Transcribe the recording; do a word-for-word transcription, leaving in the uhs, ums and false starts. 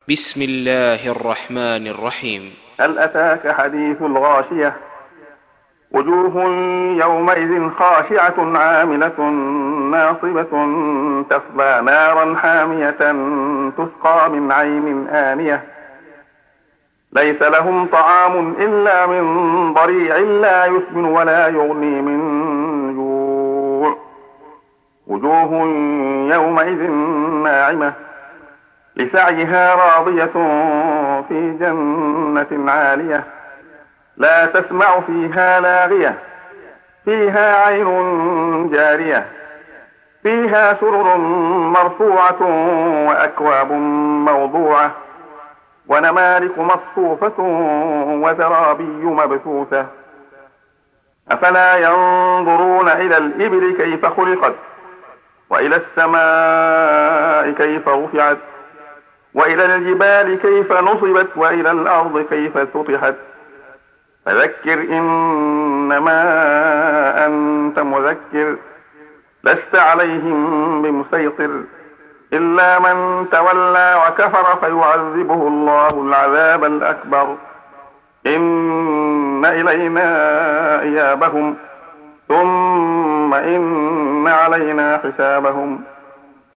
بسم الله الرحمن الرحيم. هل أتاك حديث الغاشية؟ وجوه يومئذ خاشعة عاملة ناصبة تصلى نارا حامية تسقى من عين آنية ليس لهم طعام إلا من ضريع لا يسمن ولا يغني من جوع. وجوه يومئذ ناعمة لسعيها راضية في جنة عالية لا تسمع فيها لاغية فيها عين جارية فيها سرر مرفوعة وأكواب موضوعة ونمارق مصفوفة وزرابي مبثوثة أفلا ينظرون إلى الإبل كيف خلقت وإلى السماء كيف رفعت وإلى الجبال كيف نصبت وإلى الأرض كيف سطحت فذكر إنما أنت مذكر لست عليهم بمسيطر إلا من تولى وكفر فيعذبه الله العذاب الأكبر إن إلينا إيابهم ثم إن علينا حسابهم